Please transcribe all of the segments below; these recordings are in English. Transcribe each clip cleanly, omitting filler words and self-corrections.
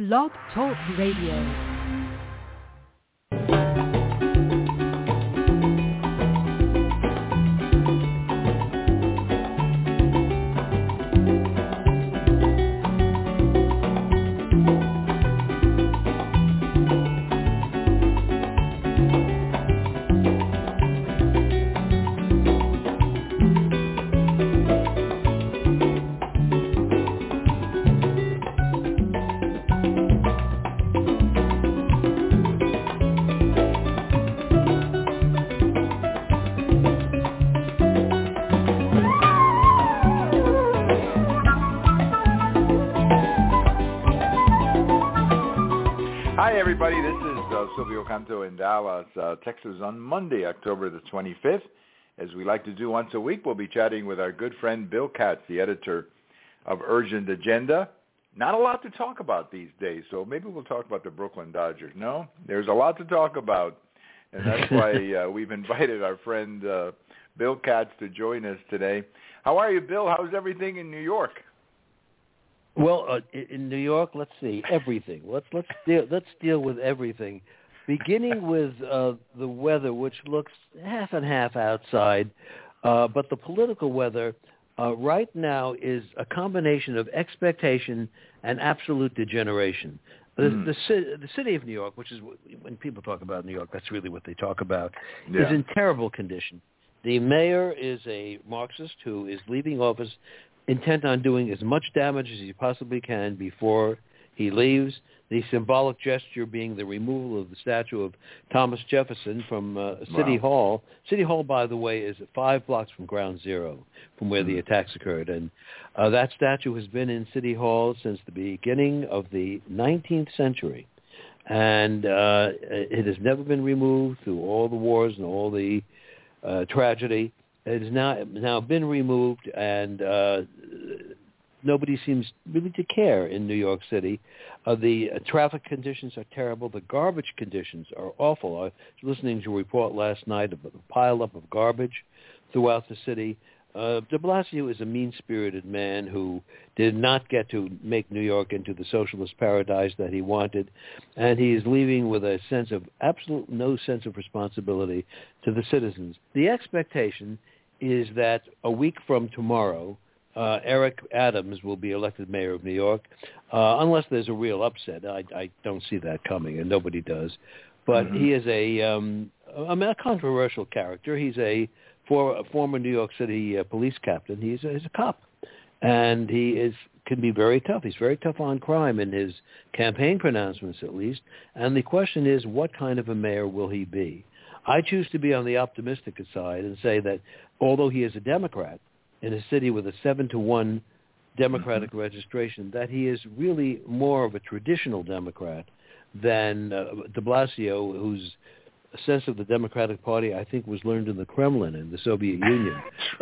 Blog Talk Radio. Silvio Canto in Dallas, Texas on Monday, October the 25th. As we like to do once a week, we'll be chatting with our good friend Bill Katz, the editor of Urgent Agenda. Not a lot to talk about these days, so maybe we'll talk about the Brooklyn Dodgers. No, there's a lot to talk about, and that's why we've invited our friend Bill Katz to join us today. How are you, Bill? How's everything in New York? Well, in New York, let's see, everything. Let's deal with everything, beginning with the weather, which looks half and half outside, but the political weather right now is a combination of expectation and absolute degeneration. The city of New York, which is when people talk about New York, that's really what they talk about, is in terrible condition. The mayor is a Marxist who is leaving office intent on doing as much damage as he possibly can before he leaves, the symbolic gesture being the removal of the statue of Thomas Jefferson from City Hall. City Hall, by the way, is 5 blocks from Ground Zero, from where the attacks occurred. And that statue has been in City Hall since the beginning of the 19th century. And it has never been removed through all the wars and all the tragedy. It has now been removed, and nobody seems really to care in New York City. The traffic conditions are terrible. The garbage conditions are awful. I was listening to a report last night of a pileup of garbage throughout the city. De Blasio is a mean-spirited man who did not get to make New York into the socialist paradise that he wanted, and he is leaving with a sense of no sense of responsibility to the citizens. The expectation is that a week from tomorrow, Eric Adams will be elected mayor of New York, unless there's a real upset. I don't see that coming, and nobody does. But he is a controversial character. He's a former New York City police captain. He's a cop, and he can be very tough. He's very tough on crime in his campaign pronouncements, at least. And the question is, what kind of a mayor will he be? I choose to be on the optimistic side and say that although he is a Democrat in a city with a 7-1 Democratic registration, that he is really more of a traditional Democrat than de Blasio, whose sense of the Democratic Party, I think, was learned in the Kremlin in the Soviet Union.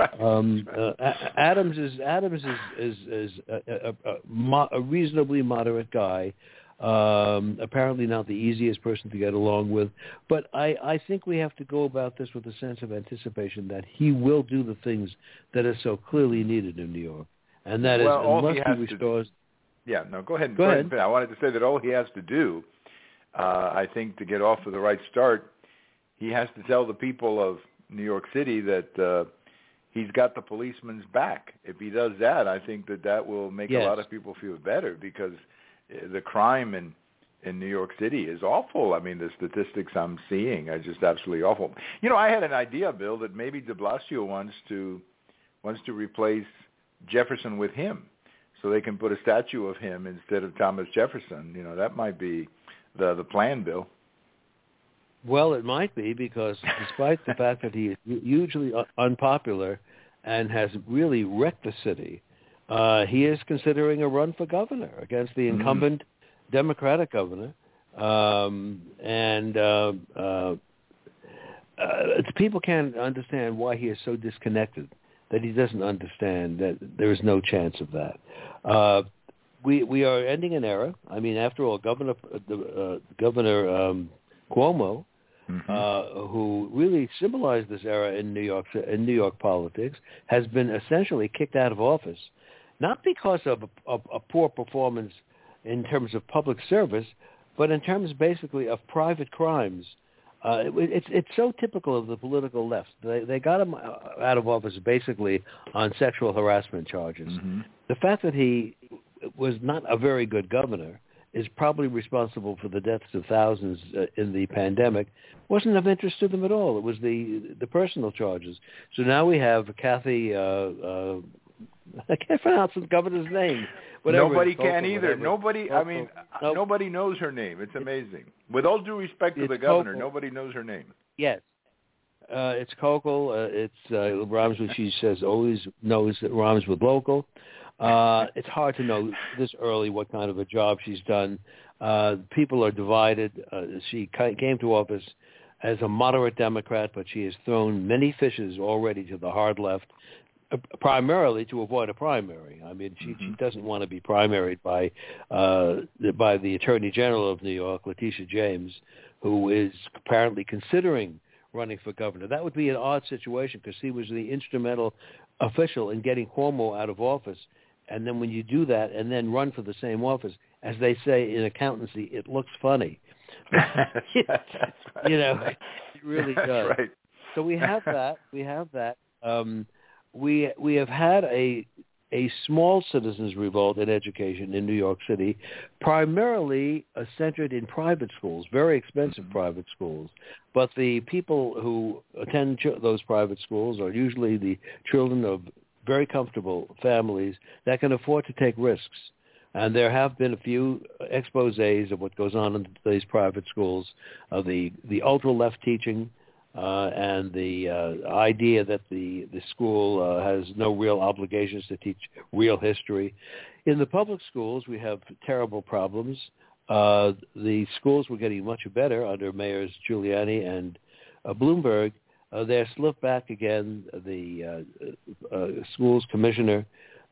Adams is a reasonably moderate guy. Apparently not the easiest person to get along with, but I think we have to go about this with a sense of anticipation that he will do the things that are so clearly needed in New York, and that is unless he restores. Go ahead. Go ahead. I wanted to say that all he has to do, I think, to get off to the right start, he has to tell the people of New York City that he's got the policeman's back. If he does that, I think that will make a lot of people feel better, because the crime in New York City is awful. I mean, the statistics I'm seeing are just absolutely awful. You know, I had an idea, Bill, that maybe de Blasio wants to replace Jefferson with him, so they can put a statue of him instead of Thomas Jefferson. You know, that might be the plan, Bill. Well, it might be, because despite the fact that he is hugely unpopular and has really wrecked the city, he is considering a run for governor against the incumbent Democratic governor. People can't understand why he is so disconnected, that he doesn't understand that there is no chance of that. We are ending an era. I mean, after all, Governor Cuomo, who really symbolized this era in New York politics, has been essentially kicked out of office, not because of a poor performance in terms of public service, but in terms basically of private crimes. It's so typical of the political left. They got him out of office basically on sexual harassment charges. Mm-hmm. The fact that he was not a very good governor is probably responsible for the deaths of thousands in the pandemic, wasn't of interest to them at all. It was the personal charges. So now we have Kathy, I can't pronounce the governor's name. Nobody can either. Nobody, I mean, nobody knows her name. It's amazing. With all due respect to the governor, nobody knows her name. Yes. It's Hochul. It rhymes with, she says, always knows that rhymes with local. It's hard to know this early what kind of a job she's done. People are divided. She came to office as a moderate Democrat, but she has thrown many fishes already to the hard left, primarily to avoid a primary. I mean, she doesn't want to be primaried by the Attorney General of New York, Letitia James, who is apparently considering running for governor. That would be an odd situation because he was the instrumental official in getting Cuomo out of office. And then when you do that and then run for the same office, as they say in accountancy, it looks funny. That's right. You know, it really does. That's right. So we have that. We have had a small citizens' revolt in education in New York City, primarily centered in private schools, very expensive private schools. But the people who attend those private schools are usually the children of very comfortable families that can afford to take risks. And there have been a few exposés of what goes on in these private schools, of the ultra-left teaching, and the idea that the school has no real obligations to teach real history. In the public schools, we have terrible problems. The schools were getting much better under Mayors Giuliani and Bloomberg. They're slipped back again. The schools commissioner,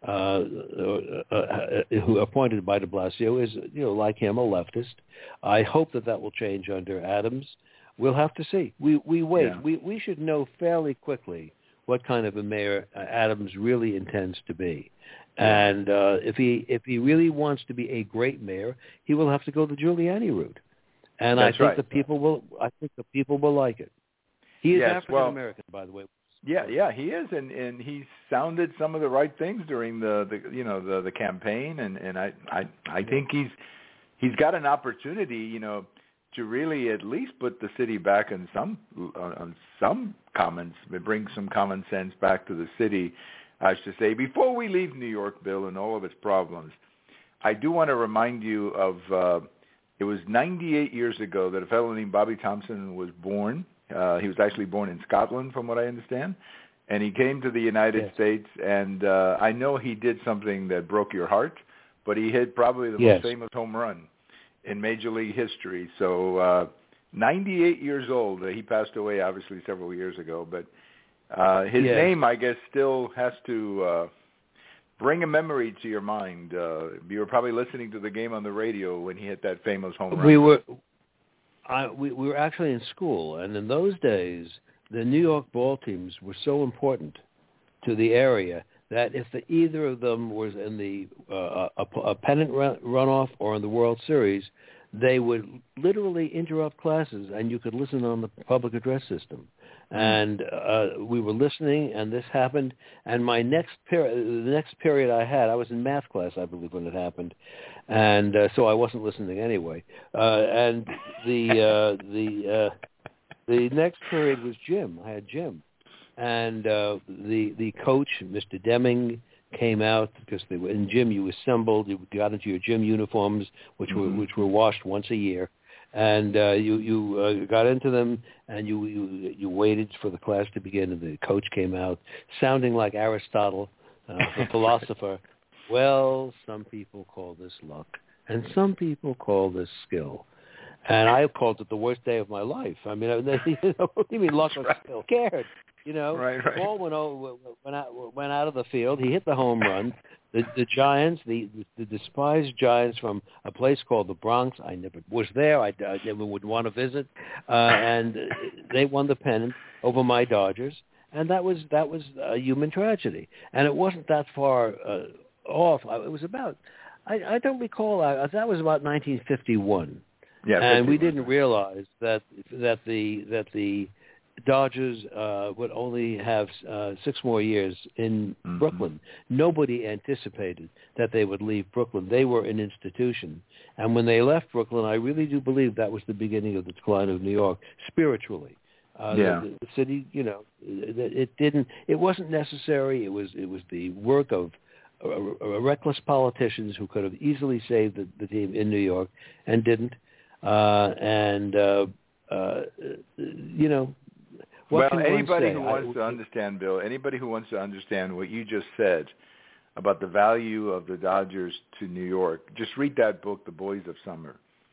who appointed by de Blasio, is, like him, a leftist. I hope that will change under Adams. We'll have to see. We wait. Yeah. We should know fairly quickly what kind of a mayor Adams really intends to be. And if he really wants to be a great mayor, he will have to go the Giuliani route. And I think the people will like it. He is African American, by the way. Yeah, he is, and he sounded some of the right things during the campaign, and I think he's got an opportunity, to really at least put the city back on some comments, bring some common sense back to the city. I should say, before we leave New York, Bill, and all of its problems, I do want to remind you of it was 98 years ago that a fellow named Bobby Thompson was born. He was actually born in Scotland, from what I understand, and he came to the United States, and I know he did something that broke your heart, but he hit probably the most famous home run in Major League history. So 98 years old. He passed away, obviously, several years ago, but his name, I guess, still has to bring a memory to your mind. You were probably listening to the game on the radio when he hit that famous home run. We were actually in school, and in those days, the New York ball teams were so important to the area that if either of them was in the a pennant runoff or in the World Series, they would literally interrupt classes, and you could listen on the public address system. And we were listening, and this happened. And the next period I was in math class, I believe, when it happened, and so I wasn't listening anyway. And the next period was gym. I had gym, and the coach, Mr. Deming, came out because they were in gym. You assembled, you got into your gym uniforms, which were washed once a year. And you got into them, and you waited for the class to begin, and the coach came out, sounding like Aristotle, the philosopher. Well, some people call this luck, and some people call this skill. And I called it the worst day of my life. I mean, what do you mean luck or skill? Scared, Right. The ball went out of the field. He hit the home run. The Giants, the despised Giants from a place called the Bronx. I never was there. I never would want to visit. And they won the pennant over my Dodgers, and that was a human tragedy. And it wasn't that far off. It was about I don't recall. That was about 1951. Yeah, and we didn't realize that the Dodgers would only have 6 more years in Brooklyn. Nobody anticipated that they would leave Brooklyn. They were an institution. And when they left Brooklyn, I really do believe that was the beginning of the decline of New York spiritually. The city, it wasn't necessary. It was the work of reckless politicians who could have easily saved the team in New York and didn't. Well, anybody who wants to understand, Bill, anybody who wants to understand what you just said about the value of the Dodgers to New York, just read that book, The Boys of Summer.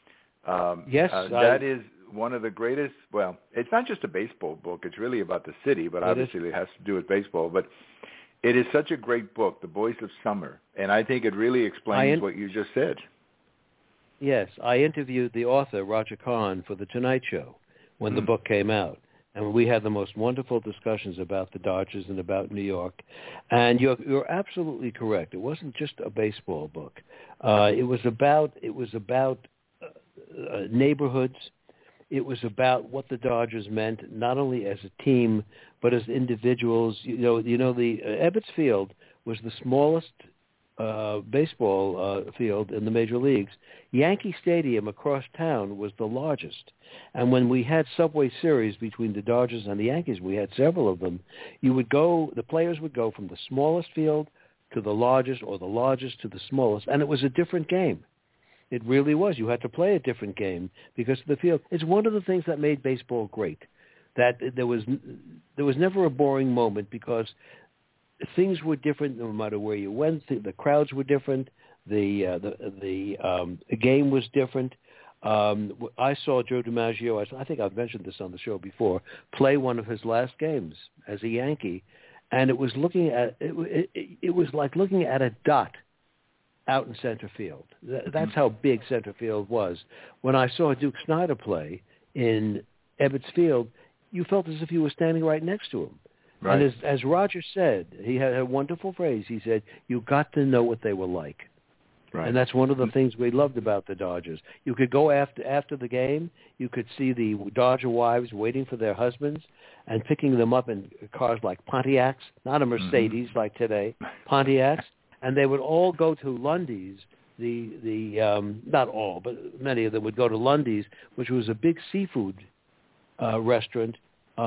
That is one of the greatest, well, it's not just a baseball book. It's really about the city, but obviously it has to do with baseball. But it is such a great book, The Boys of Summer, and I think it really explains what you just said. Yes, I interviewed the author, Roger Kahn, for The Tonight Show when the book came out. And we had the most wonderful discussions about the Dodgers and about New York. And you're absolutely correct. It wasn't just a baseball book. It was about neighborhoods. It was about what the Dodgers meant, not only as a team but as individuals. The Ebbets Field was the smallest baseball field in the major leagues. Yankee Stadium across town was the largest. And when we had Subway Series between the Dodgers and the Yankees, we had several of them, the players would go from the smallest field to the largest, or the largest to the smallest, and it was a different game. It really was. You had to play a different game because of the field. It's one of the things that made baseball great, that there was never a boring moment because things were different no matter where you went. The crowds were different. The game was different. I saw Joe DiMaggio, I think I've mentioned this on the show before, play one of his last games as a Yankee, and it was it was like looking at a dot out in center field. That's how big center field was. When I saw Duke Snider play in Ebbets Field, you felt as if you were standing right next to him. Right. And as Roger said, he had a wonderful phrase. He said, "You got to know what they were like." Right. And that's one of the things we loved about the Dodgers. You could go after the game. You could see the Dodger wives waiting for their husbands and picking them up in cars like Pontiacs, not a Mercedes like today, Pontiacs. And they would all go to Lundy's. Not all, but many of them would go to Lundy's, which was a big seafood restaurant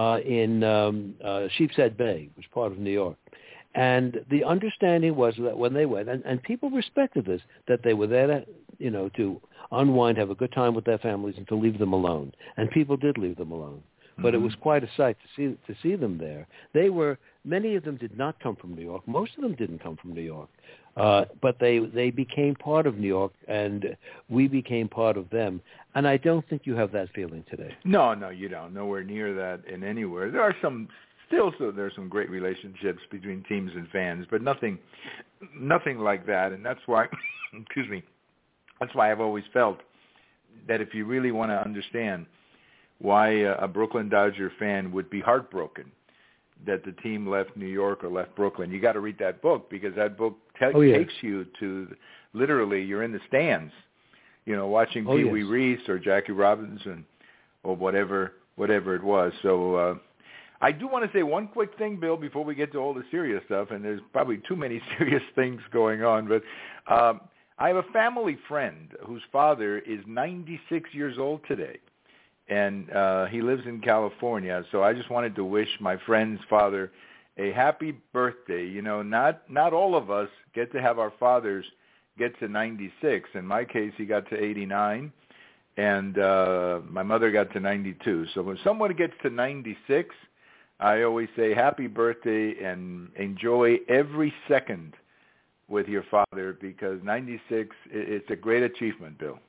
in Sheepshead Bay, which was part of New York. And the understanding was that when they went, and people respected this, that they were there to unwind, have a good time with their families, and to leave them alone. And people did leave them alone. But it was quite a sight to see them there. Many of them did not come from New York. Most of them didn't come from New York. But they became part of New York, and we became part of them. And I don't think you have that feeling today. No, you don't. Nowhere near that in anywhere. There are there's some great relationships between teams and fans, but nothing like that. And that's why, excuse me, that's why I've always felt that if you really want to understand why a Brooklyn Dodger fan would be heartbroken that the team left New York or left Brooklyn, you got to read that book, because that book takes you to, literally, you're in the stands, watching Pee Wee Reese or Jackie Robinson or whatever it was. So I do want to say one quick thing, Bill, before we get to all the serious stuff, and there's probably too many serious things going on, but I have a family friend whose father is 96 years old today. And he lives in California, so I just wanted to wish my friend's father a happy birthday. Not all of us get to have our fathers get to 96. In my case, he got to 89, and my mother got to 92. So when someone gets to 96, I always say happy birthday and enjoy every second with your father, because 96, it's a great achievement, Bill.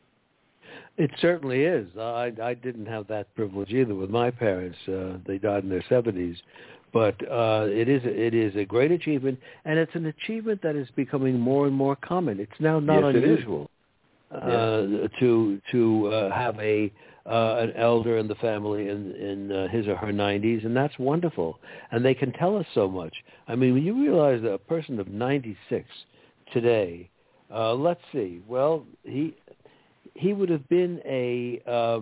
It certainly is. I didn't have that privilege either with my parents. They died in their 70s. But it is a great achievement, and it's an achievement that is becoming more and more common. It's now not unusual to have an elder in the family in his or her 90s, and that's wonderful. And they can tell us so much. I mean, when you realize that a person of 96 today Let's see. Well, he would have been a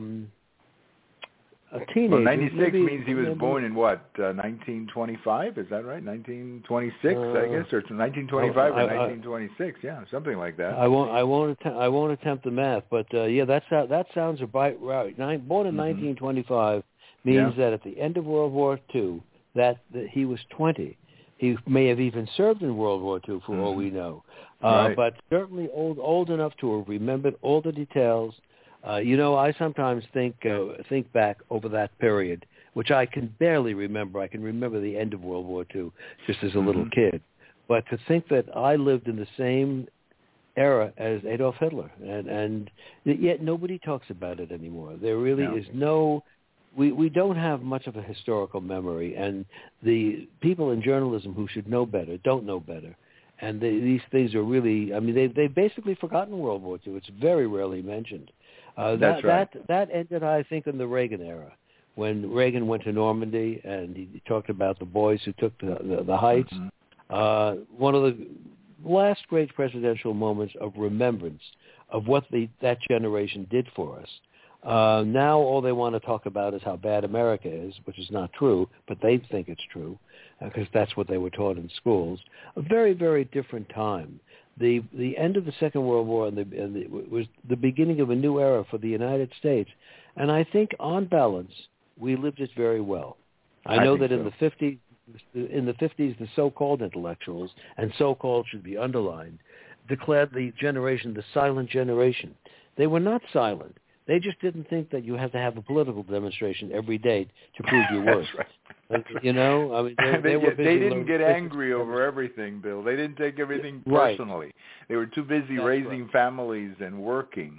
teenager. Well, 96 means he was born in what, 1925? Is that right? 1926, I guess, or 1925 or 1926? Yeah, something like that. I won't attempt the math, but yeah, that sounds about right. Born in 1925 means that at the end of World War II, that he was 20. He may have even served in World War II, for all we know, right. But certainly old enough to have remembered all the details. I sometimes think back over that period, which I can barely remember. I can remember the end of World War II just as a little kid. But to think that I lived in the same era as Adolf Hitler, and yet nobody talks about it anymore. There really is no... We don't have much of a historical memory, and the people in journalism who should know better don't know better. And these things are really... I mean, they've basically forgotten World War II. It's very rarely mentioned. That's right. That ended, I think, in the Reagan era, when Reagan went to Normandy and he talked about the boys who took the heights. One of the last great presidential moments of remembrance of what that generation did for us. Now all they want to talk about is how bad America is, which is not true, but they think it's true because that's what they were taught in schools. A very, very different time. The end of the Second World War was the beginning of a new era for the United States, and I think on balance we lived it very well. I know that in the 50s, the so-called intellectuals, and so-called should be underlined, declared the generation the silent generation. They were not silent. They just didn't think that you had to have a political demonstration every day to prove your worth. That's right. I mean, they didn't get angry over everything, Bill. They didn't take everything personally. Right. They were too busy raising families and working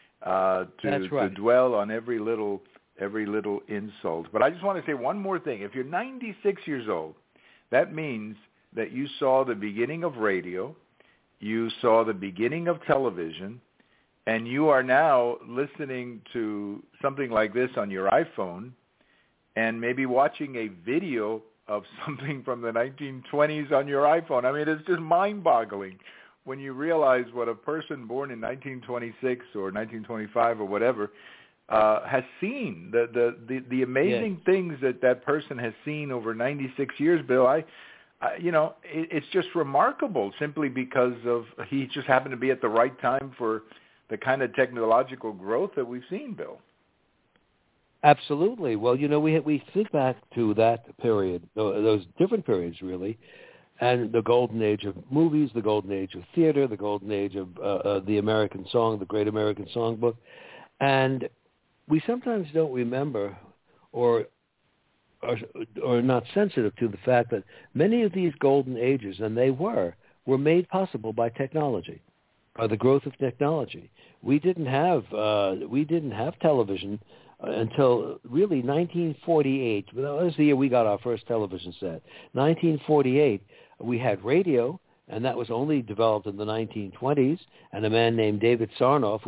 to dwell on every little insult. But I just want to say one more thing. If you're 96 years old, that means that you saw the beginning of radio, you saw the beginning of television, and you are now listening to something like this on your iPhone and maybe watching a video of something from the 1920s on your iPhone. I mean, it's just mind-boggling when you realize what a person born in 1926 or 1925 or whatever has seen, the amazing things that person has seen over 96 years, Bill. It's just remarkable simply because of he just happened to be at the right time for the kind of technological growth that we've seen, Bill. Absolutely. Well, we think back to that period, those different periods, really, and the golden age of movies, the golden age of theater, the golden age of the American song, the Great American Songbook. And we sometimes don't remember or not sensitive to the fact that many of these golden ages, and they were made possible by technology. The growth of technology. We didn't have television until really 1948. That was the year we got our first television set. 1948, we had radio, and that was only developed in the 1920s. And a man named David Sarnoff,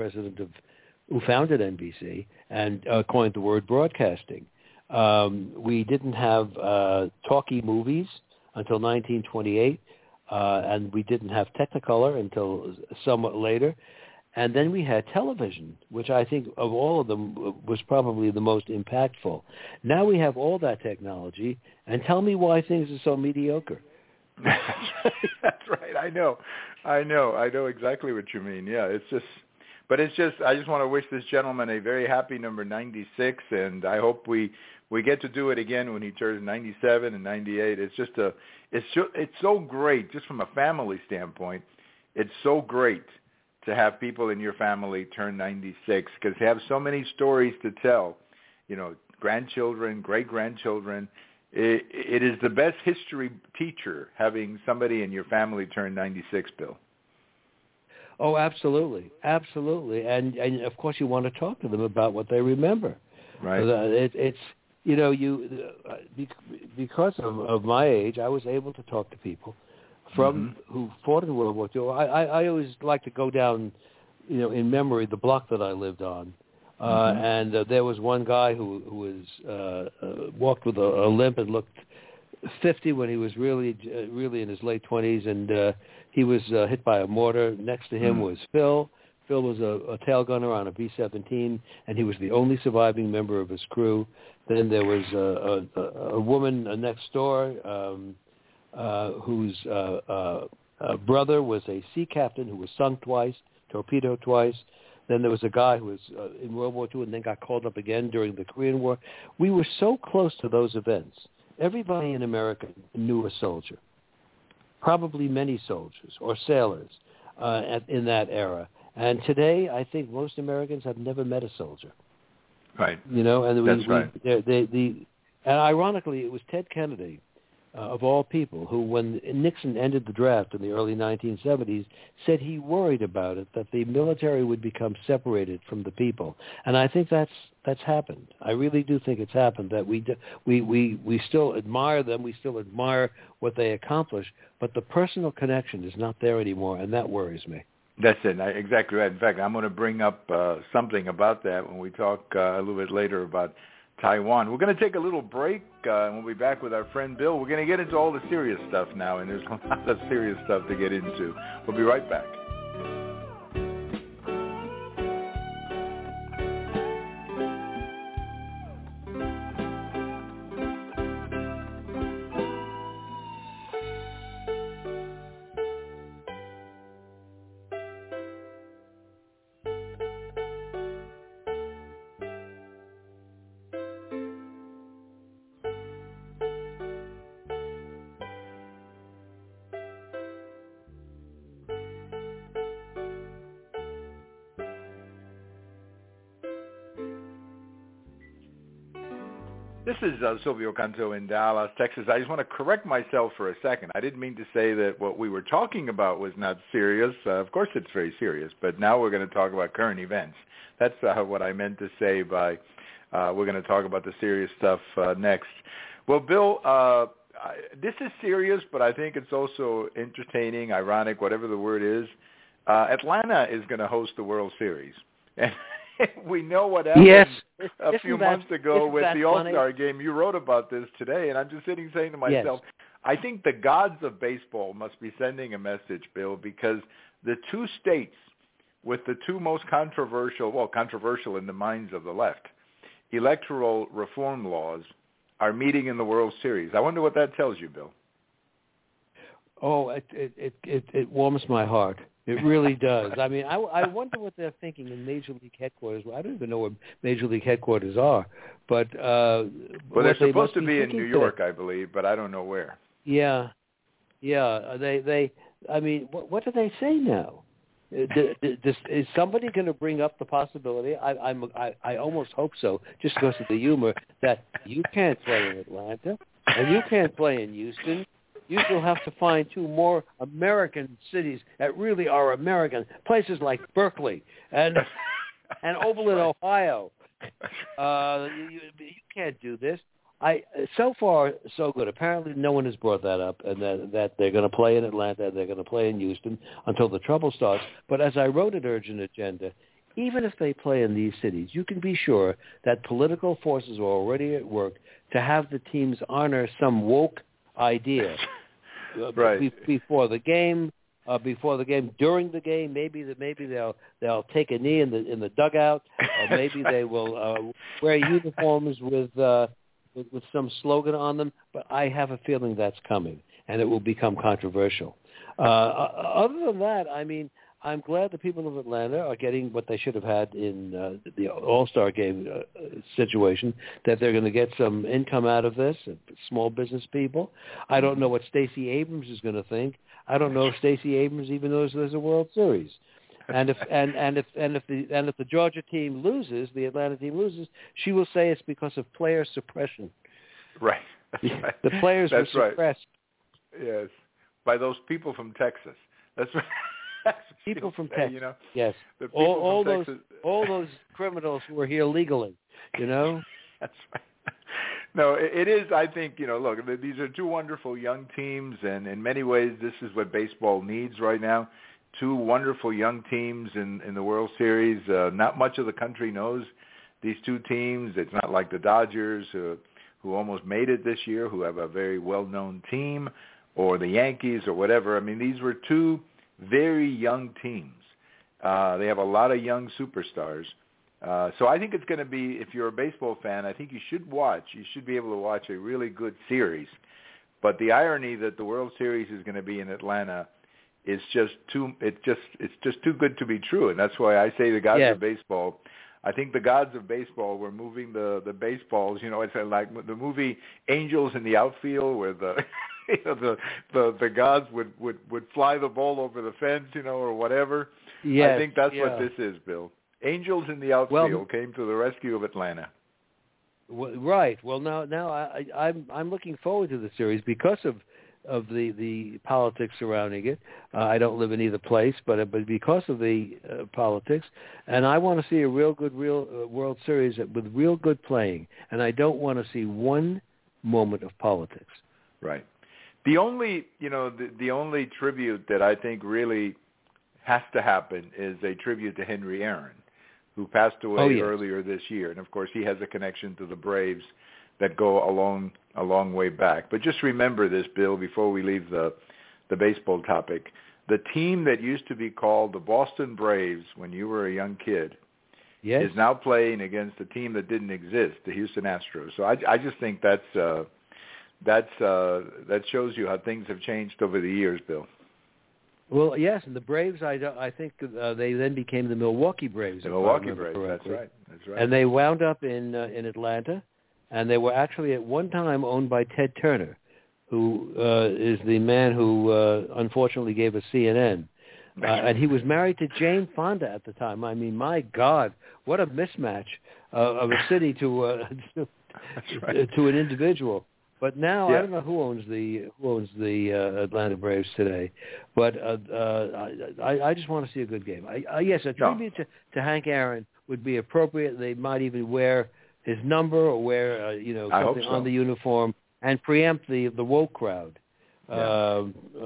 who founded NBC and coined the word broadcasting. We didn't have talkie movies until 1928. And we didn't have Technicolor until somewhat later. And then we had television, which I think of all of them was probably the most impactful. Now we have all that technology, and tell me why things are so mediocre. That's right. I know exactly what you mean. Yeah, I just want to wish this gentleman a very happy number 96, and I hope we get to do it again when he turns 97 and 98. It's so great, just from a family standpoint. It's so great to have people in your family turn 96 because they have so many stories to tell. Grandchildren, great-grandchildren. It is the best history teacher having somebody in your family turn 96, Bill. Oh, absolutely, absolutely, and of course you want to talk to them about what they remember. Right. It's because of my age, I was able to talk to people from who fought in World War II. I always like to go down, in memory, the block that I lived on, and there was one guy who was walked with a limp and looked 50 when he was really in his late 20s, and He was hit by a mortar. Next to him was Phil. Phil was a tail gunner on a B-17, and he was the only surviving member of his crew. Then there was a woman next door whose brother was a sea captain who was sunk twice, torpedoed twice. Then there was a guy who was in World War II and then got called up again during the Korean War. We were so close to those events. Everybody in America knew a soldier, probably many soldiers or sailors in that era. And today, I think most Americans have never met a soldier. Right. You know, and that's right. And ironically, it was Ted Kennedy, of all people, who, when Nixon ended the draft in the early 1970s, said he worried about it, that the military would become separated from the people. And I think that's happened. I really do think it's happened, that we still admire them, we still admire what they accomplish, but the personal connection is not there anymore, and that worries me. That's it. Exactly right. In fact, I'm going to bring up something about that when we talk a little bit later about Taiwan. We're going to take a little break, and we'll be back with our friend Bill. We're going to get into all the serious stuff now, and there's a lot of serious stuff to get into. We'll be right back. This is Silvio Canto in Dallas, Texas. I just want to correct myself for a second. I didn't mean to say that what we were talking about was not serious. Of course it's very serious, but now we're going to talk about current events. That's what I meant to say by we're going to talk about the serious stuff next. Well, Bill, this is serious, but I think it's also entertaining, ironic, whatever the word is. Atlanta is going to host the World Series. And we know what happened a few months ago with the All-Star game. You wrote about this today, and I'm just sitting saying to myself, I think the gods of baseball must be sending a message, Bill, because the two states with the two most controversial in the minds of the left, electoral reform laws, are meeting in the World Series. I wonder what that tells you, Bill. Oh, it warms my heart. It really does. I mean, I wonder what they're thinking in Major League headquarters. I don't even know where Major League headquarters are, but well, they're supposed to be in New York, I believe, but I don't know where. Yeah. They. I mean, what do they say now? Is somebody going to bring up the possibility? I almost hope so, just because of the humor, that you can't play in Atlanta and you can't play in Houston. You still have to find two more American cities that really are American, places like Berkeley and Oberlin, Ohio. You can't do this. So far, so good. Apparently, no one has brought that up, and that they're going to play in Atlanta, they're going to play in Houston until the trouble starts. But as I wrote at Urgent Agenda, even if they play in these cities, you can be sure that political forces are already at work to have the teams honor some woke idea. Right. Before the game, during the game, maybe they'll take a knee in the dugout, or maybe they will wear uniforms with some slogan on them. But I have a feeling that's coming, and it will become controversial. Other than that, I mean, I'm glad the people of Atlanta are getting what they should have had in the All-Star game situation, that they're going to get some income out of this, small business people. I don't know what Stacey Abrams is going to think. I don't know if Stacey Abrams even knows there's a World Series. And if the Georgia team loses, the Atlanta team loses, she will say it's because of player suppression. Right. That's right. The players were suppressed. Yes. By those people from Texas. That's right. People from Texas, you know? Yes. All those criminals who are here legally, you know? That's right. No, it is, I think, look, these are two wonderful young teams, and in many ways this is what baseball needs right now. Two wonderful young teams in the World Series. Not much of the country knows these two teams. It's not like the Dodgers, who almost made it this year, who have a very well-known team. or the Yankees or whatever. I mean, these were two very young teams. They have a lot of young superstars. So I think it's going to be, if you're a baseball fan, I think you should be able to watch a really good series. But the irony that the World Series is going to be in Atlanta is it's just too good to be true. And that's why I say the gods of baseball. I think the gods of baseball were moving the baseballs. It's like the movie Angels in the Outfield, where the gods would fly the ball over the fence, or whatever. Yes, I think that's what this is, Bill. Angels in the Outfield came to the rescue of Atlanta. Right. Well, now I'm looking forward to the series because of the politics surrounding it. I don't live in either place, but because of the politics, and I want to see a real World Series with real good playing, and I don't want to see one moment of politics. Right. The only the only tribute that I think really has to happen is a tribute to Henry Aaron, who passed away earlier this year. And, of course, he has a connection to the Braves that go a long way back. But just remember this, Bill, before we leave the baseball topic. The team that used to be called the Boston Braves when you were a young kid is now playing against a team that didn't exist, the Houston Astros. So I just think that shows you how things have changed over the years, Bill. Well, yes, and the Braves, I think they then became the Milwaukee Braves. The Milwaukee Braves, that's right. And they wound up in Atlanta, and they were actually at one time owned by Ted Turner, who is the man who unfortunately gave us CNN. And he was married to Jane Fonda at the time. I mean, my God, what a mismatch of a city to an individual. But now I don't know who owns the Atlanta Braves today, but I just want to see a good game. Yes, a tribute to Hank Aaron would be appropriate. They might even wear his number or wear something on the uniform and preempt the woke crowd. Yeah.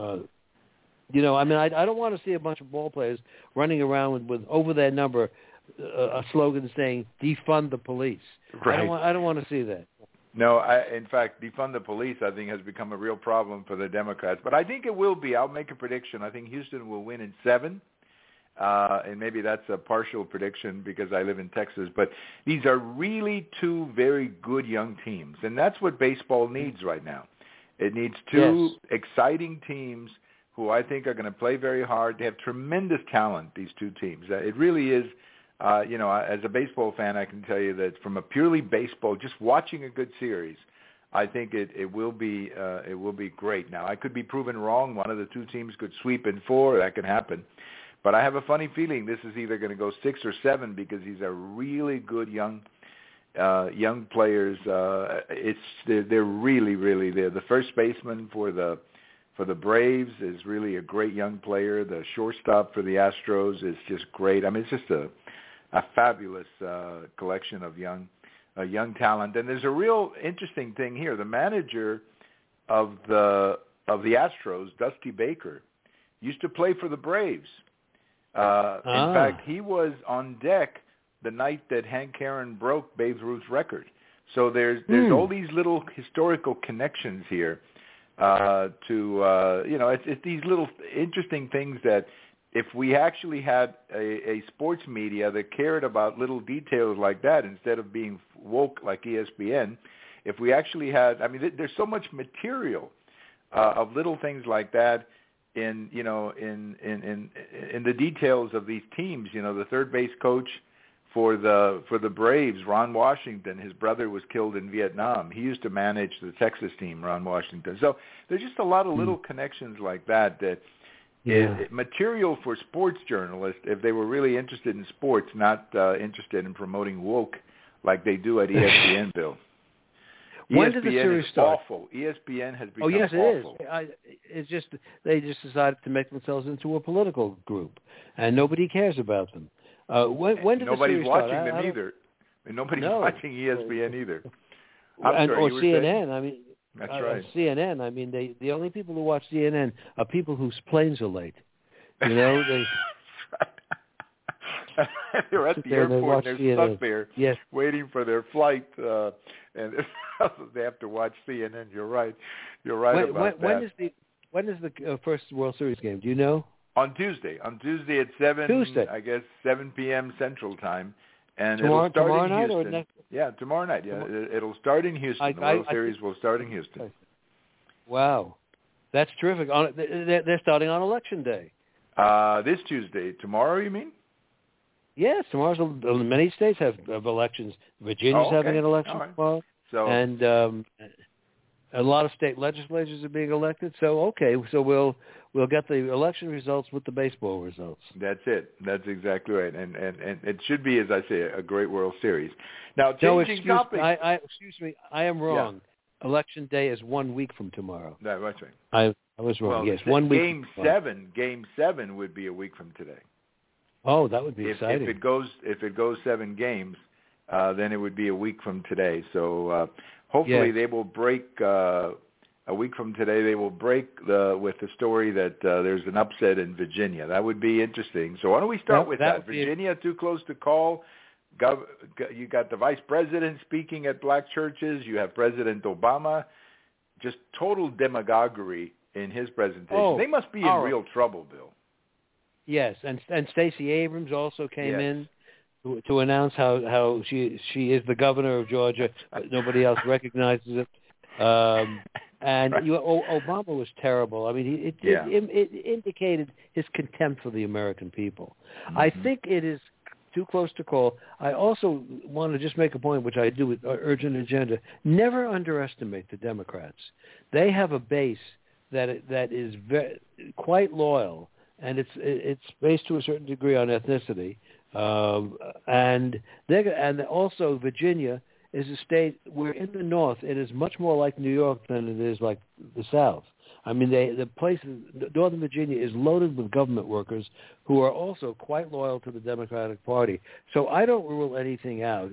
I mean, I don't want to see a bunch of ball players running around with over their number a slogan saying "defund the police." Right. I don't want to see that. No, in fact, defund the police, I think, has become a real problem for the Democrats. But I think it will be. I'll make a prediction. I think Houston will win in 7. And maybe that's a partial prediction because I live in Texas. But these are really two very good young teams. And that's what baseball needs right now. It needs two exciting teams who I think are going to play very hard. They have tremendous talent, these two teams. It really is. As a baseball fan, I can tell you that from a purely baseball, just watching a good series, I think it will be great. Now, I could be proven wrong. One of the two teams could sweep in 4. That can happen. But I have a funny feeling this is either going to go 6 or 7 because these are really good young players. They're really there. The first baseman for the Braves is really a great young player. The shortstop for the Astros is just great. I mean, it's just a fabulous collection of young talent. And there's a real interesting thing here. The manager of the Astros, Dusty Baker, used to play for the Braves. In fact, he was on deck the night that Hank Aaron broke Babe Ruth's record. So there's all these little historical connections here it's these little interesting things that if we actually had a sports media that cared about little details like that instead of being woke like ESPN, if we actually had, I mean, there's so much material of little things like that in the details of these teams. The third base coach for the Braves, Ron Washington, his brother was killed in Vietnam. He used to manage the Texas team, Ron Washington. So there's just a lot of little connections like that material for sports journalists, if they were really interested in sports, not interested in promoting woke like they do at ESPN, Bill. When did the series start? Awful. ESPN has become awful. Oh, yes, it is. It's just they just decided to make themselves into a political group, and nobody cares about them. When did Nobody's the series start? watching them either. Nobody's watching ESPN either. Or CNN. I mean, that's right. CNN. I mean, the only people who watch CNN are people whose planes are late. They. They're at the airport and they're stuck there waiting for their flight, and they have to watch CNN. You're right. You're right about that. when is the first World Series game? Do you know? On Tuesday at 7. Tuesday. I guess 7 p.m. Central Time, and Tomorrow, it'll start tomorrow in night Houston. Or next? Yeah, tomorrow night. Yeah, it'll start in Houston. The World Series will start in Houston. Wow, that's terrific. They're starting on Election Day. This Tuesday. Tomorrow, you mean? Yes, tomorrow's. Many states have elections. Virginia's having an election tomorrow, and a lot of state legislatures are being elected. So we'll get the election results with the baseball results. That's it. That's exactly right. And it should be, as I say, a great World Series. Now, changing topics. Excuse me, I am wrong. Yeah. Election Day is 1 week from tomorrow. That's right. I was wrong. Well, yes, 1 week. Game 7 would be a week from today. Oh, that would be exciting. If it goes 7 games, then it would be a week from today. So hopefully they will break. A week from today, they will break with the story that there's an upset in Virginia. That would be interesting. So why don't we start with that? Virginia, too close to call. You got the vice president speaking at black churches. You have President Obama. Just total demagoguery in his presentation. They must be in real trouble, Bill. Yes, and Stacey Abrams also came in to announce how she is the governor of Georgia, but nobody else recognizes it. And Obama was terrible. I mean, it indicated his contempt for the American people. Mm-hmm. I think it is too close to call. I also want to just make a point, which I do with Urgent Agenda. Never underestimate the Democrats. They have a base that is quite loyal, and it's based to a certain degree on ethnicity. And also Virginia is a state where in the north it is much more like New York than it is like the South. I mean, Northern Virginia is loaded with government workers who are also quite loyal to the Democratic Party. So I don't rule anything out.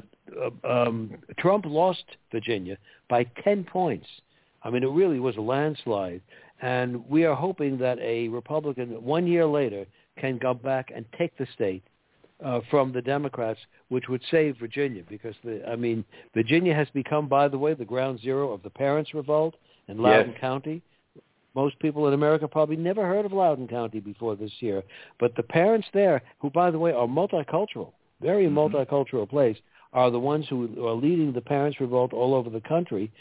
Trump lost Virginia by 10 points. I mean, it really was a landslide. And we are hoping that a Republican 1 year later can go back and take the state from the Democrats, which would save Virginia, because Virginia has become, by the way, the ground zero of the parents' revolt in Loudoun County. Most people in America probably never heard of Loudoun County before this year, but the parents there, who, by the way, are multicultural, very multicultural place, are the ones who are leading the parents' revolt all over the country.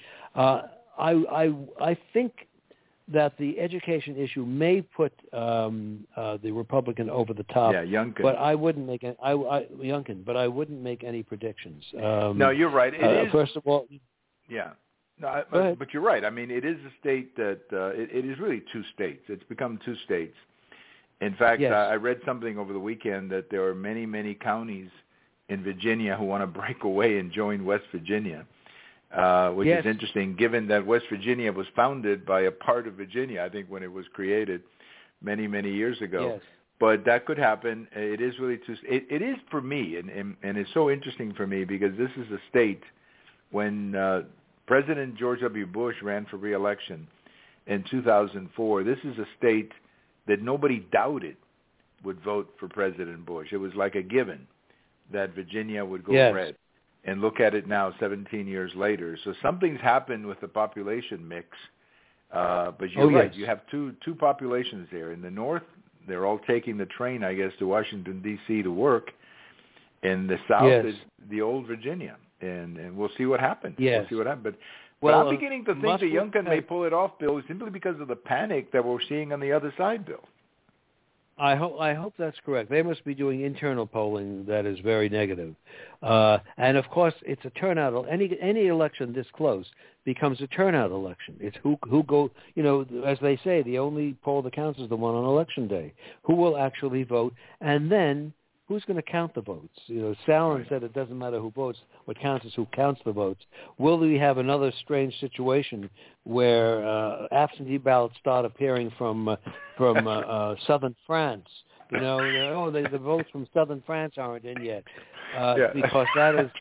I think that the education issue may put the Republican over the top. Yeah, Youngkin. But I wouldn't make Youngkin. But I wouldn't make any predictions. No, you're right. It is. First of all, yeah. No, but you're right. I mean, it is a state that it is really 2 states. It's become 2 states. In fact, I read something over the weekend that there are many, many counties in Virginia who want to break away and join West Virginia. Which is interesting, given that West Virginia was founded by a part of Virginia, I think, when it was created many, many years ago. Yes. But that could happen. It is really it is for me, and it's so interesting for me because this is a state when President George W. Bush ran for re-election in 2004. This is a state that nobody doubted would vote for President Bush. It was like a given that Virginia would go red. And look at it now, 17 years later. So something's happened with the population mix. But you're right. You have two populations there. In the north, they're all taking the train, I guess, to Washington, D.C. to work. In the south is the old Virginia. And we'll see what happens. Yes. We'll see what happens. But I'm beginning to think that Youngkin may pull it off, Bill, simply because of the panic that we're seeing on the other side, Bill. I hope that's correct. They must be doing internal polling that is very negative, and of course it's a turnout. Any election this close becomes a turnout election. It's who go. You know, as they say, the only poll that counts is the one on Election Day. Who will actually vote, and then who's going to count the votes? You know, Salen said it doesn't matter who votes. What counts is who counts the votes. Will we have another strange situation where absentee ballots start appearing from southern France? You know, the votes from southern France aren't in yet because that is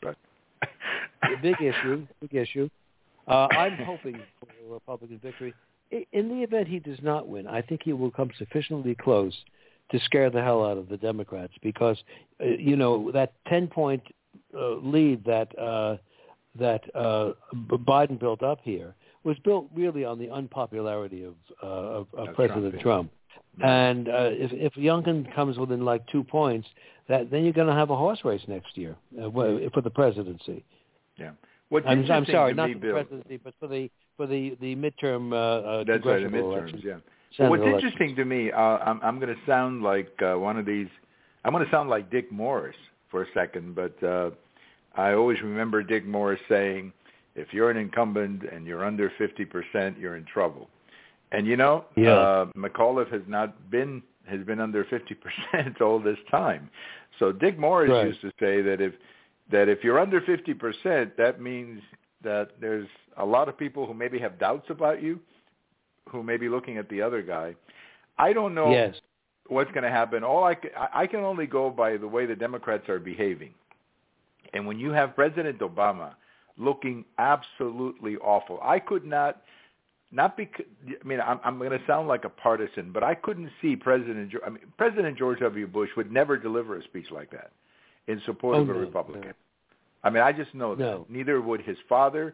a big issue. I'm hoping for a Republican victory. In the event he does not win, I think he will come sufficiently close to scare the hell out of the Democrats because, that 10-point lead that Biden built up here was built really on the unpopularity of President Trump. Yeah. And if Youngkin comes within like 2 points, then you're going to have a horse race next year for the presidency. Yeah. I'm sorry, not me, for the Bill, presidency, but for the midterm that's right, the congressional midterms. elections. Yeah. Senate What's elections. interesting to me, I'm going to sound like one of these. I'm going to sound like Dick Morris for a second, but I always remember Dick Morris saying, "If you're an incumbent and you're under 50%, you're in trouble." And McAuliffe has been under 50% all this time. So Dick Morris used to say that if you're under 50%, that means that there's a lot of people who maybe have doubts about you, who may be looking at the other guy. I don't know what's going to happen. I can only go by the way the Democrats are behaving. And when you have President Obama looking absolutely awful, I could not because, I'm going to sound like a partisan, but I couldn't see President George W. Bush would never deliver a speech like that in support of a Republican. No. I just know that. No. Neither would his father.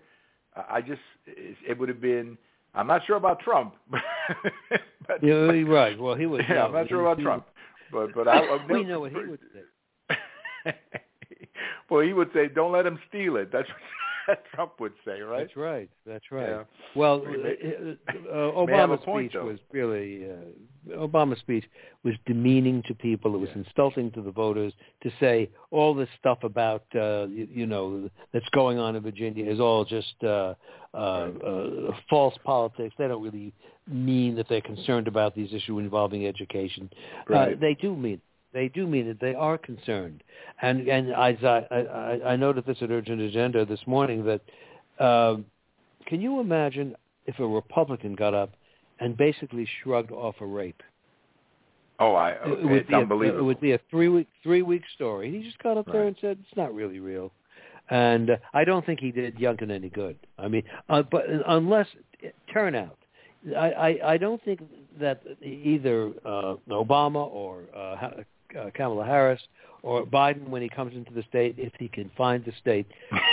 It would have been, I'm not sure about Trump. but right. Well, he would. Yeah, I'm not sure about Trump. But we know what he would say. Well, he would say, "Don't let him steal it." That's what Trump would say, right? That's right. Yeah. Well, Obama's point, speech though. was really Obama's speech was demeaning to people. It was insulting to the voters to say all this stuff about that's going on in Virginia is all just false politics. They don't really mean that they're concerned about these issues involving education. Right. They do mean. They do mean it. They are concerned, and I noted this at Urgent Agenda this morning that can you imagine if a Republican got up and basically shrugged off a rape? It's unbelievable. It would be a three week story. He just got up there and said it's not really real, and I don't think he did Youngkin any good. But unless turnout. I don't think that either Obama or Kamala Harris or Biden, when he comes into the state, if he can find the state,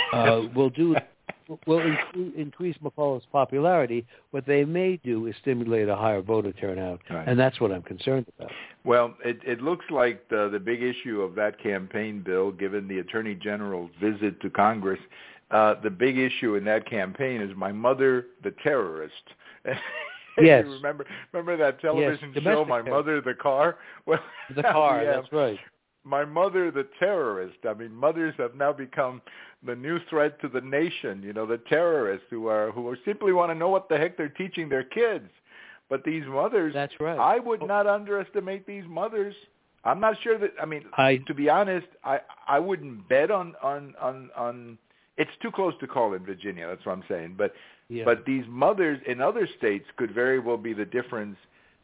will increase McAuliffe's popularity. What they may do is stimulate a higher voter turnout, and that's what I'm concerned about. Well, it looks like the big issue of that campaign, Bill, given the Attorney General's visit to Congress, the big issue in that campaign is My Mother, the Terrorist. Yes. Remember that television show, My Mother, the Car? Well, the car, that's right. My Mother, the Terrorist. Mothers have now become the new threat to the nation, the terrorists who simply want to know what the heck they're teaching their kids. But these mothers, that's right. I would not underestimate these mothers. I'm not sure that, to be honest, I wouldn't bet on it's too close to call in Virginia, that's what I'm saying. But these mothers in other states could very well be the difference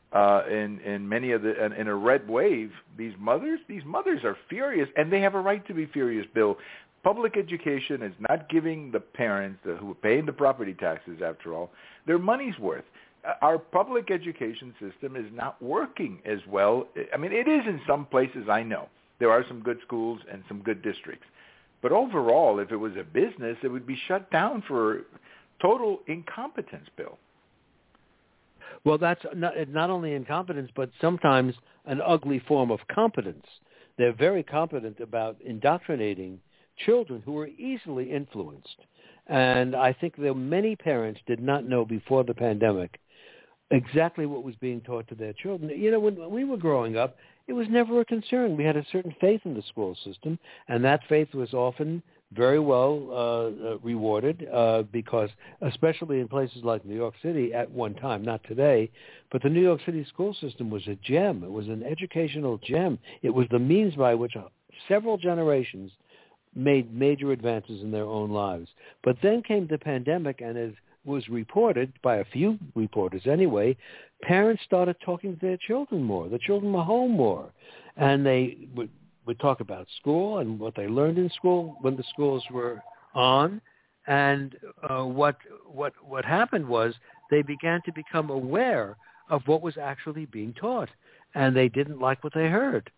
in many of in a red wave. These mothers are furious, and they have a right to be furious, Bill. Public education is not giving the parents who are paying the property taxes, after all, their money's worth. Our public education system is not working as well. It is in some places, I know. There are some good schools and some good districts. But overall, if it was a business, it would be shut down for total incompetence, Bill. Well, that's not only incompetence, but sometimes an ugly form of competence. They're very competent about indoctrinating children who are easily influenced. And I think that many parents did not know before the pandemic exactly what was being taught to their children. When we were growing up, it was never a concern. We had a certain faith in the school system, and that faith was often very well rewarded because, especially in places like New York City at one time, not today, but the New York City school system was a gem. It was an educational gem. It was the means by which several generations made major advances in their own lives. But then came the pandemic, and as was reported by a few reporters anyway, parents started talking to their children more. The children were home more, and they would talk about school and what they learned in school when the schools were on. And what happened was they began to become aware of what was actually being taught, and they didn't like what they heard.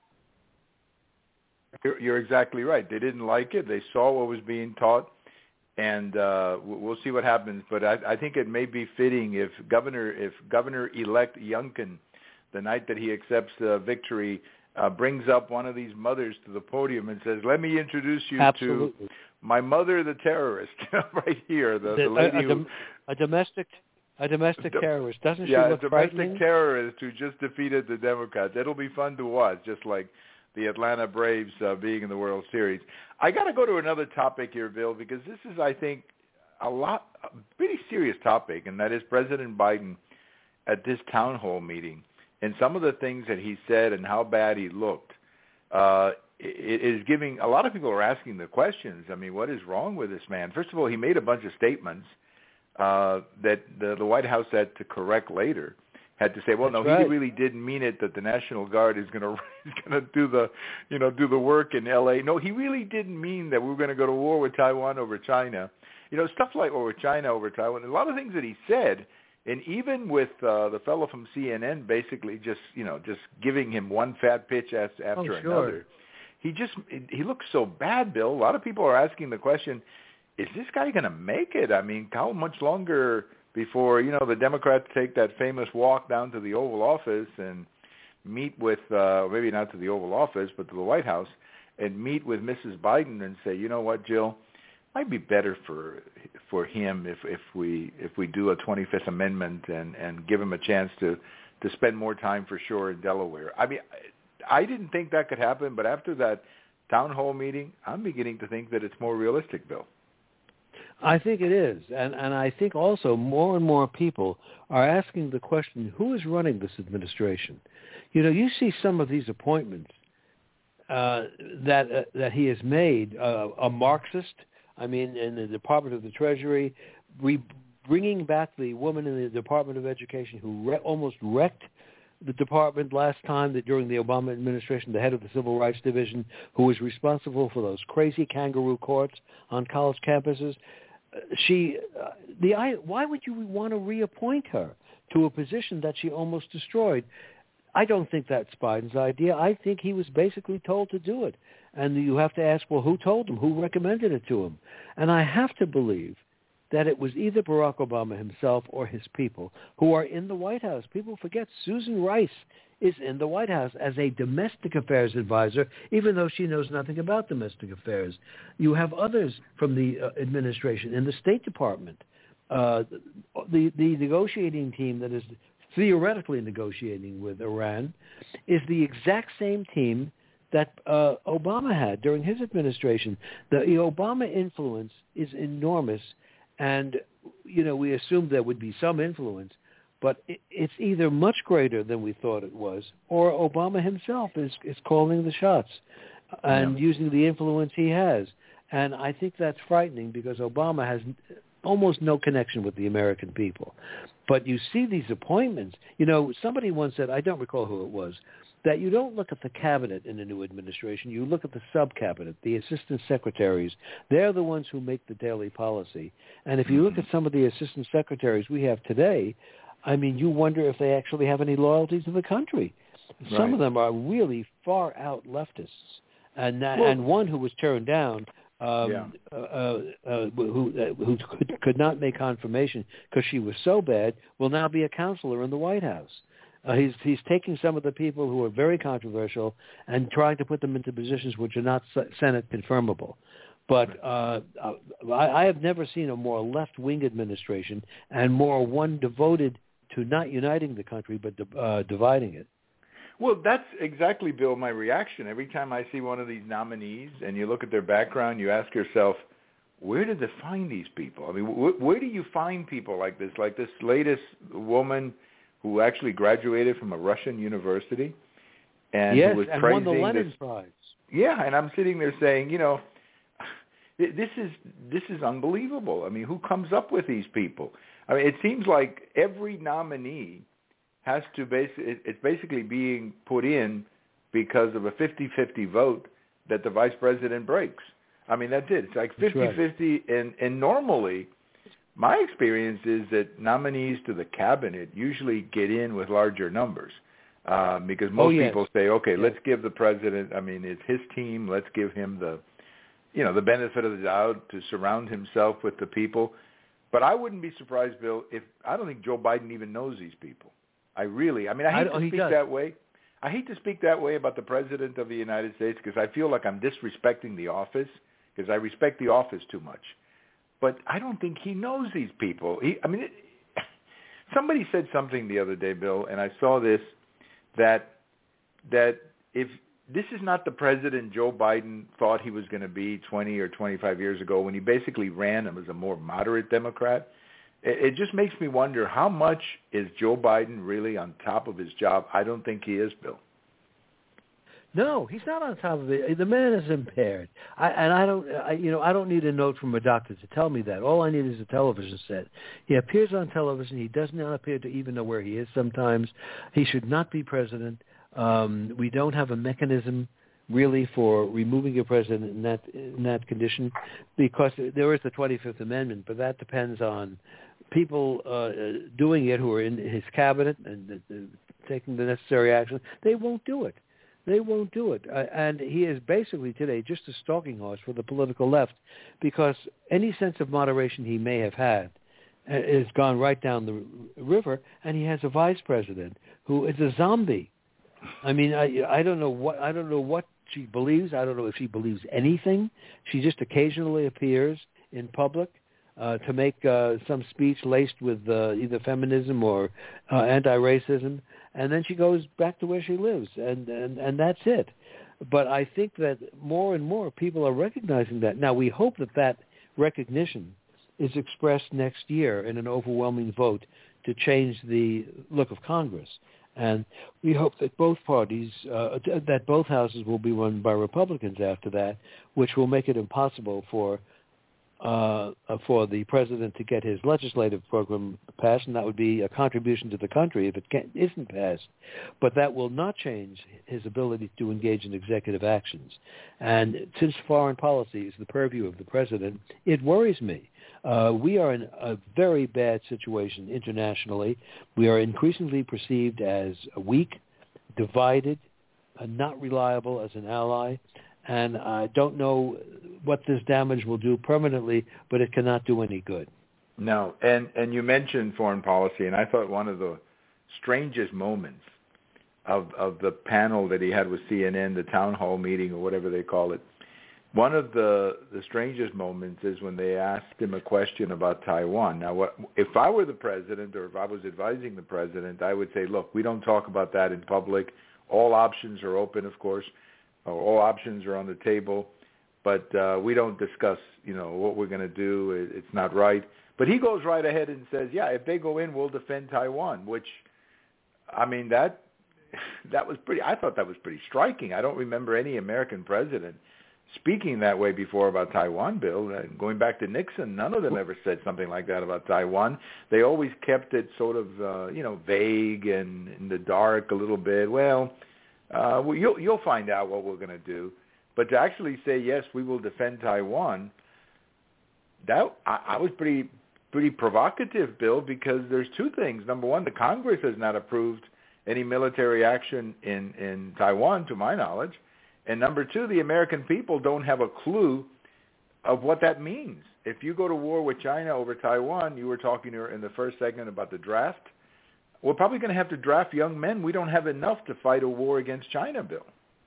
You're exactly right. They didn't like it. They saw what was being taught, and we'll see what happens. But I think it may be fitting if Governor-elect Youngkin, the night that he accepts victory, brings up one of these mothers to the podium and says, "Let me introduce you to my mother, the terrorist," right here, the lady a domestic terrorist. Doesn't she look a domestic terrorist who just defeated the Democrats. It'll be fun to watch, just like the Atlanta Braves being in the World Series. I got to go to another topic here, Bill, because this is, I think, a pretty serious topic, and that is President Biden at this town hall meeting and some of the things that he said and how bad he looked. It is giving, a lot of people are asking the questions. I mean, what is wrong with this man? First of all, he made a bunch of statements that the White House had to correct later. Had to say, well, That's no, right. he really didn't mean it that the National Guard is going to do the work in L.A. No, he really didn't mean that we were going to go to war with Taiwan over China. Stuff like over China over Taiwan. A lot of things that he said, and even with the fellow from CNN basically just giving him one fat pitch after another. He looks so bad, Bill. A lot of people are asking the question, is this guy going to make it? I mean, how much longer before, the Democrats take that famous walk down to the Oval Office and meet with, maybe not to the Oval Office, but to the White House, and meet with Mrs. Biden and say, you know what, Jill, might be better for him if we do a 25th Amendment and give him a chance to spend more time for sure in Delaware. I mean, I didn't think that could happen, but after that town hall meeting, I'm beginning to think that it's more realistic, Bill. I think it is, and I think also more and more people are asking the question, who is running this administration? You see some of these appointments that he has made, a Marxist, I mean, in the Department of the Treasury, bringing back the woman in the Department of Education who almost wrecked the department last time, that during the Obama administration, the head of the Civil Rights Division, who was responsible for those crazy kangaroo courts on college campuses. Why would you want to reappoint her to a position that she almost destroyed? I don't think that's Biden's idea. I think he was basically told to do it. And you have to ask, well, who told him? Who recommended it to him? And I have to believe that it was either Barack Obama himself or his people who are in the White House. People forget Susan Rice is in the White House as a domestic affairs advisor, even though she knows nothing about domestic affairs. You have others from the administration in the State Department. The negotiating team that is theoretically negotiating with Iran is the exact same team that Obama had during his administration. The Obama influence is enormous, and we assumed there would be some influence, but it's either much greater than we thought it was, or Obama himself is calling the shots and using the influence he has. And I think that's frightening because Obama has almost no connection with the American people. But you see these appointments. Somebody once said, I don't recall who it was, that you don't look at the cabinet in a new administration. You look at the sub-cabinet, the assistant secretaries. They're the ones who make the daily policy. And if you look at some of the assistant secretaries we have today, I mean, you wonder if they actually have any loyalty to the country. Right. Some of them are really far out leftists. And one who was turned down, who could not make confirmation because she was so bad, will now be a counselor in the White House. He's taking some of the people who are very controversial and trying to put them into positions which are not Senate confirmable. But I have never seen a more left-wing administration and more one devoted to not uniting the country but dividing it. Well, that's exactly, Bill, my reaction. Every time I see one of these nominees and you look at their background, you ask yourself, where did they find these people? I mean, where do you find people like this latest woman who actually graduated from a Russian university and who was praising won the Lenin Prize. Yeah, and I'm sitting there saying, this is unbelievable. I mean, who comes up with these people? I mean, it seems like every nominee has to it's basically being put in because of a 50-50 vote that the vice president breaks. I mean, that's it. It's like 50-50, right. And normally my experience is that nominees to the cabinet usually get in with larger numbers because most people say, okay, let's give the president, I mean, it's his team, let's give him the the benefit of the doubt, to surround himself with the people. But I wouldn't be surprised, Bill, I don't think Joe Biden even knows these people. I hate to speak that way. I hate to speak that way about the President of the United States because I feel like I'm disrespecting the office because I respect the office too much. But I don't think he knows these people. Somebody said something the other day, Bill, and I saw this, that if this is not the president Joe Biden thought he was going to be 20 or 25 years ago when he basically ran as a more moderate Democrat, it just makes me wonder how much is Joe Biden really on top of his job. I don't think he is, Bill. No, he's not on top of it. The man is impaired. I don't need a note from a doctor to tell me that. All I need is a television set. He appears on television. He does not appear to even know where he is sometimes. He should not be president. We don't have a mechanism really for removing a president in that condition because there is the 25th Amendment, but that depends on people doing it who are in his cabinet and taking the necessary action. They won't do it. They won't do it. And he is basically today just a stalking horse for the political left because any sense of moderation he may have had has gone right down the river, and he has a vice president who is a zombie. I mean, I don't know what she believes. I don't know if she believes anything. She just occasionally appears in public to make some speech laced with either feminism or anti-racism, and then she goes back to where she lives, and that's it. But I think that more and more people are recognizing that. Now, we hope that recognition is expressed next year in an overwhelming vote to change the look of Congress. And we hope that both parties, that both houses will be run by Republicans after that, which will make it impossible for the president to get his legislative program passed, and that would be a contribution to the country if it isn't passed. But that will not change his ability to engage in executive actions. And since foreign policy is the purview of the president, it worries me. We are in a very bad situation internationally. We are increasingly perceived as weak, divided, not reliable as an ally. And I don't know what this damage will do permanently, but it cannot do any good. No, and you mentioned foreign policy, and I thought one of the strangest moments of the panel that he had with CNN, the town hall meeting or whatever they call it, one of the strangest moments is when they asked him a question about Taiwan. Now, if I were the president or if I was advising the president, I would say, look, we don't talk about that in public. All options are open, of course. All options are on the table, but we don't discuss, what we're going to do. It's not right. But he goes right ahead and says, yeah, if they go in, we'll defend Taiwan, which, I mean, that was I thought that was pretty striking. I don't remember any American president speaking that way before about Taiwan, Bill. Going back to Nixon, none of them ever said something like that about Taiwan. They always kept it sort of, vague and in the dark a little bit. Well, you'll find out what we're going to do. But to actually say, yes, we will defend Taiwan, that I was pretty provocative, Bill, because there's two things. Number one, the Congress has not approved any military action in Taiwan, to my knowledge. And number two, the American people don't have a clue of what that means. If you go to war with China over Taiwan, you were talking in the first segment about the draft. We're probably going to have to draft young men. We don't have enough to fight a war against China, Bill.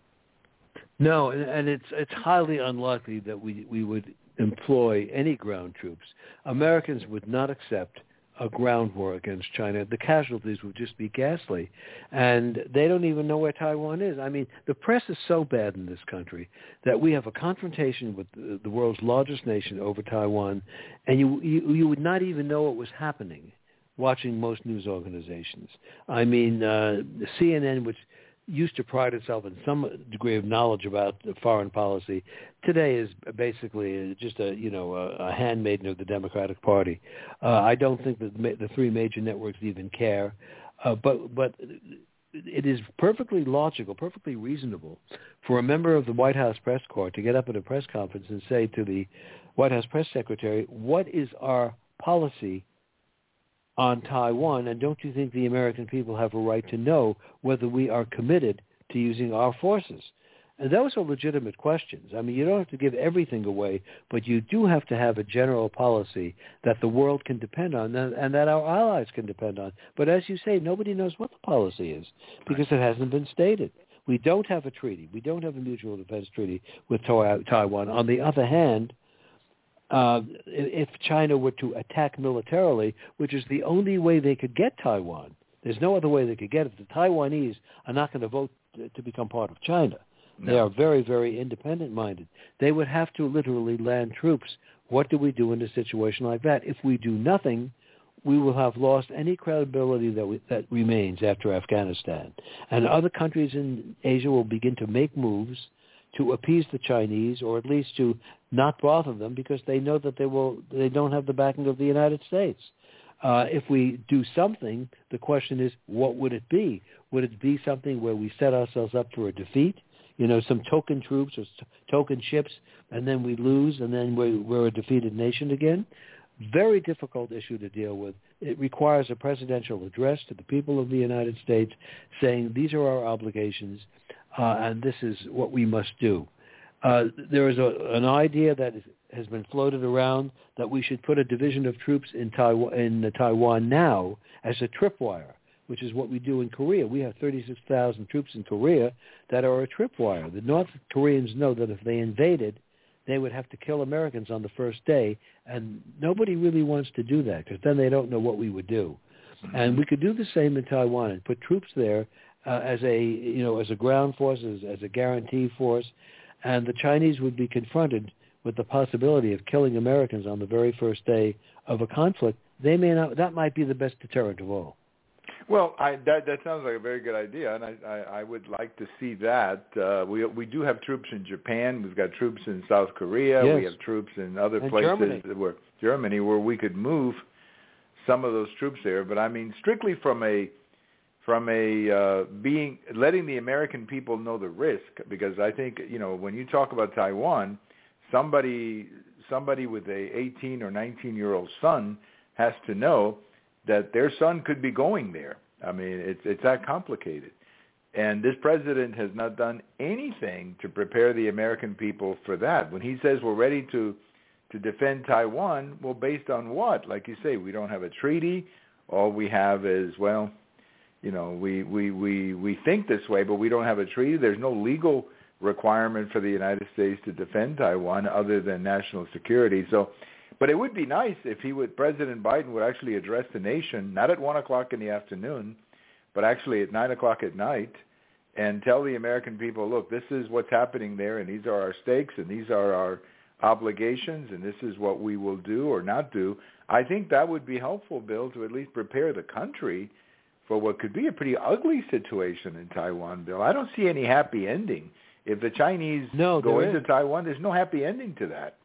No, and it's highly unlikely that we would employ any ground troops. Americans would not accept a ground war against China. The casualties would just be ghastly. And they don't even know where Taiwan is. I mean, the press is so bad in this country that we have a confrontation with the world's largest nation over Taiwan, and you would not even know what was happening watching most news organizations. I mean, CNN, which used to pride itself in some degree of knowledge about foreign policy, today is basically just a handmaiden of the Democratic Party. I don't think that the three major networks even care, but it is perfectly logical, perfectly reasonable for a member of the White House press corps to get up at a press conference and say to the White House press secretary, what is our policy on Taiwan, and don't you think the American people have a right to know whether we are committed to using our forces? And those are legitimate questions. I mean, you don't have to give everything away, but you do have to have a general policy that the world can depend on and that our allies can depend on. But as you say, nobody knows what the policy is because it hasn't been stated. We don't have a treaty. We don't have a mutual defense treaty with Taiwan. On the other hand, if China were to attack militarily, which is the only way they could get Taiwan, there's no other way they could get it. The Taiwanese are not going to vote to become part of China. No. They are very, very independent-minded. They would have to literally land troops. What do we do in a situation like that? If we do nothing, we will have lost any credibility that remains after Afghanistan. And other countries in Asia will begin to make moves to appease the Chinese, or at least to not bother them, because they know that they don't have the backing of the United States. If we do something, the question is, what would it be? Would it be something where we set ourselves up for a defeat? Some token troops or token ships, and then we lose, and then we're a defeated nation again? Very difficult issue to deal with. It requires a presidential address to the people of the United States saying, these are our obligations, and this is what we must do. There is an idea that has been floated around that we should put a division of troops in Taiwan now as a tripwire, which is what we do in Korea. We have 36,000 troops in Korea that are a tripwire. The North Koreans know that if they invaded, they would have to kill Americans on the first day, and nobody really wants to do that because then they don't know what we would do. And we could do the same in Taiwan and put troops there as a ground force, as a guarantee force, and the Chinese would be confronted with the possibility of killing Americans on the very first day of a conflict. They may not. That might be the best deterrent of all. Well, that sounds like a very good idea, and I would like to see that. We do have troops in Japan. We've got troops in South Korea. Yes. We have troops in other places, Germany, where we could move some of those troops there. But I mean, strictly from letting the American people know the risk, because I think when you talk about Taiwan, somebody with a 18 or 19-year-old son has to know that their son could be going there. I mean, it's that complicated. And this president has not done anything to prepare the American people for that. When he says we're ready to defend Taiwan, well, based on what? Like you say, we don't have a treaty. All we have is, well, we think this way, but we don't have a treaty. There's no legal requirement for the United States to defend Taiwan other than national security. So, but it would be nice if President Biden would actually address the nation, not at 1 o'clock in the afternoon, but actually at 9 o'clock at night, and tell the American people, look, this is what's happening there, and these are our stakes, and these are our obligations, and this is what we will do or not do. I think that would be helpful, Bill, to at least prepare the country for what could be a pretty ugly situation in Taiwan, Bill. I don't see any happy ending. If the Chinese go into Taiwan, there's no happy ending to that.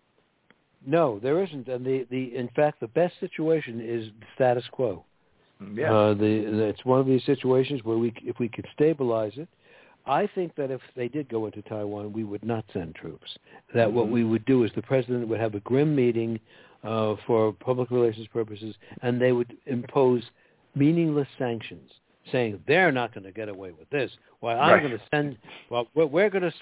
No, there isn't. And in fact, the best situation is the status quo. Yeah. It's one of these situations where if we could stabilize it, I think that if they did go into Taiwan, we would not send troops. That what we would do is the president would have a grim meeting for public relations purposes, and they would impose meaningless sanctions, saying they're not going to get away with this. Well, I'm going to send. Well, we're going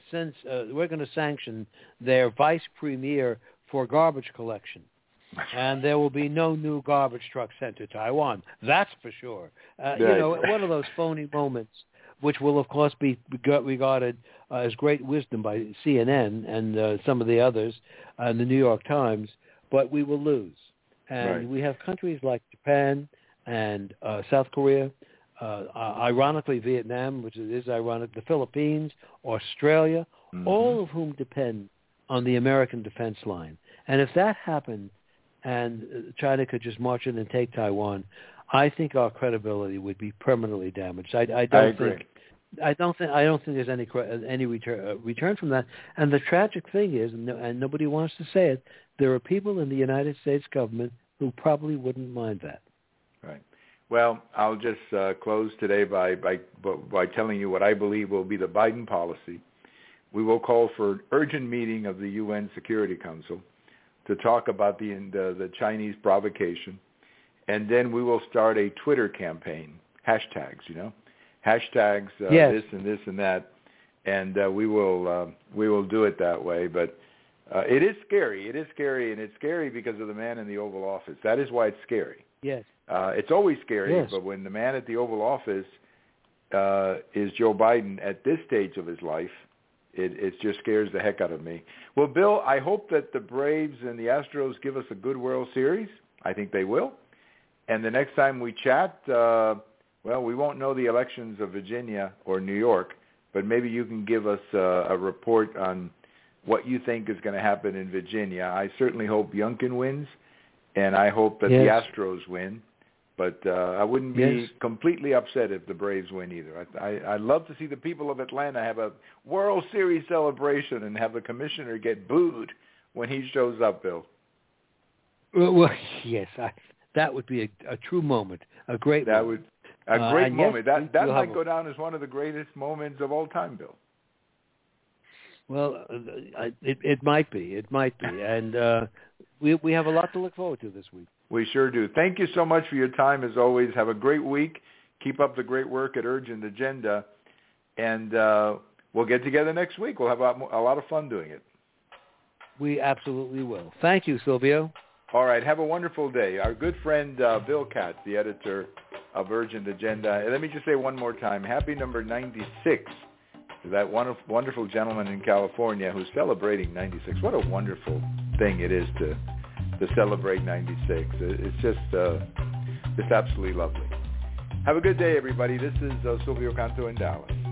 to sanction their vice premier for garbage collection, and there will be no new garbage trucks sent to Taiwan. That's for sure. One of those phony moments, which will of course be regarded as great wisdom by CNN and some of the others, and the New York Times. But we will lose, and we have countries like Japan and South Korea, ironically Vietnam, which is ironic, the Philippines, Australia, all of whom depend on the American defense line. And if that happened and China could just march in and take Taiwan, I think our credibility would be permanently damaged. I don't think there's any return from that. And the tragic thing is, and nobody wants to say it, there are people in the United States government who probably wouldn't mind that. Right. Well, I'll just close today by telling you what I believe will be the Biden policy. We will call for an urgent meeting of the UN Security Council to talk about the Chinese provocation, and then we will start a Twitter campaign, hashtags, this and this and that, and we will do it that way. But it is scary. It is scary, and it's scary because of the man in the Oval Office. That is why it's scary. Yes. It's always scary, yes. But when the man at the Oval Office is Joe Biden at this stage of his life, it just scares the heck out of me. Well, Bill, I hope that the Braves and the Astros give us a good World Series. I think they will. And the next time we chat, we won't know the elections of Virginia or New York, but maybe you can give us a report on what you think is going to happen in Virginia. I certainly hope Youngkin wins, and I hope that the Astros win. But I wouldn't be completely upset if the Braves win either. I'd love to see the people of Atlanta have a World Series celebration and have the commissioner get booed when he shows up, Bill. Well, yes, that would be a true moment, a great moment. A great moment. Yes, that might go down as one of the greatest moments of all time, Bill. Well, it might be. It might be. And we have a lot to look forward to this week. We sure do. Thank you so much for your time, as always. Have a great week. Keep up the great work at Urgent Agenda. And we'll get together next week. We'll have a lot of fun doing it. We absolutely will. Thank you, Silvio. All right. Have a wonderful day. Our good friend Bill Katz, the editor of Urgent Agenda. And let me just say one more time, happy number 96 to that wonderful gentleman in California who's celebrating 96. What a wonderful thing it is to celebrate 96. It's just absolutely lovely. Have a good day, everybody. This is Silvio Canto in Dallas.